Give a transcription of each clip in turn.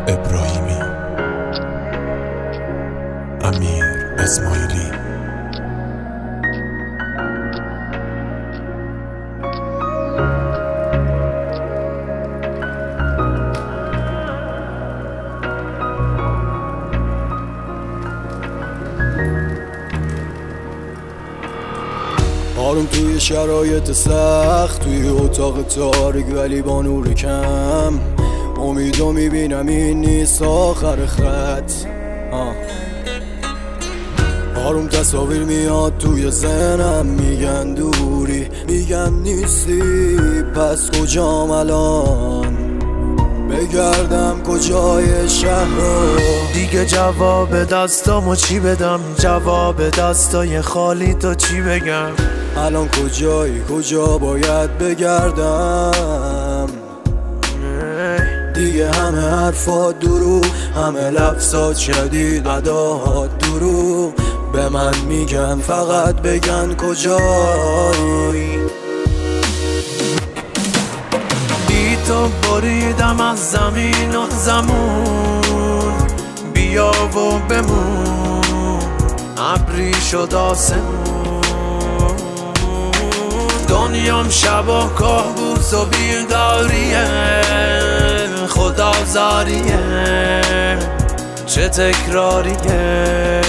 ابراهیمی، امیر اسماعیلی. آروم توی شرایط سخت، توی اتاق تاریک ولی با نور کم، امیدو میبینم این نیست آخر خط. آروم تصاویر میاد توی ذهنم، میگن دوری، میگن نیستی، پس کجام الان؟ بگردم کجای شهر رو؟ دیگه جواب دستامو چی بدم؟ جواب دستای خالی تو چی بگم؟ الان کجایی؟ کجا باید بگردم؟ دیگه همه حرفات دروغ، همه لفظات شدید، اداهات دروغ، به من میگن فقط بگن کجایی. بی تو بریدم از زمین و زمون، بیا و بمون، ابری شد آسمون، دنیام شب و کابوس و بیداریه، خدازاریه، چه تکراریه.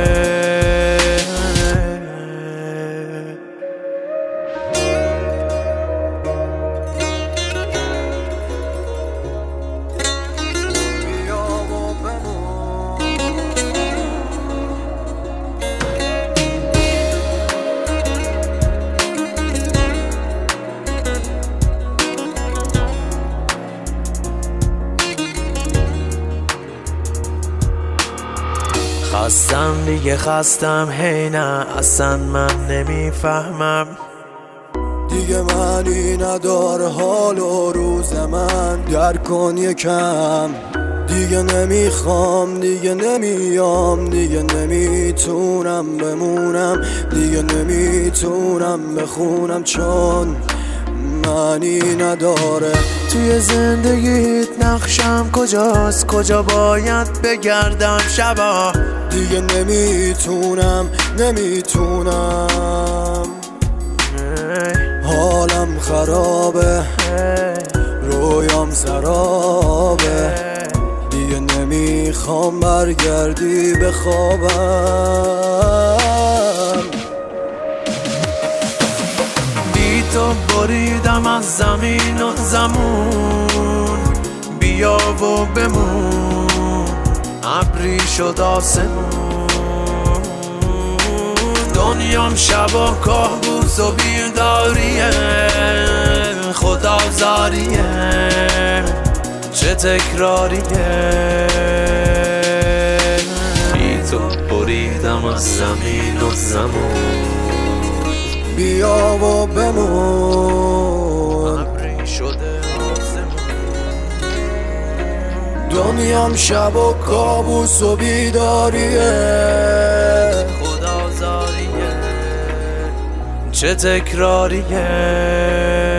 خستم دیگه خستم، هی نه اصلا من نمیفهمم. دیگه معنی نداره حال و روز من، درک کن یکم. دیگه نمیخوام، دیگه نمیام، دیگه نمیتونم بمونم، دیگه نمیتونم بخونم، چون معنی نداره. توی زندگیت نقشم کجاست؟ کجا باید بگردم شبا؟ دیگه نمیتونم حالم خرابه، رویام سرابه، دیگه نمیخوام برگردی به خوابم. بی تو بریدم از زمین و زمون، بیا و بمون، ابری شد آسمون، دنیام شب و کابوس و بیداریه، خدازاریه، چه تکراریه. بی تو بریدم از زمین و زمون، بیا و بمون، ابری شده آسمون، دنیام شب و کابوس و بیداریه، خدازاریه، چه تکراریه.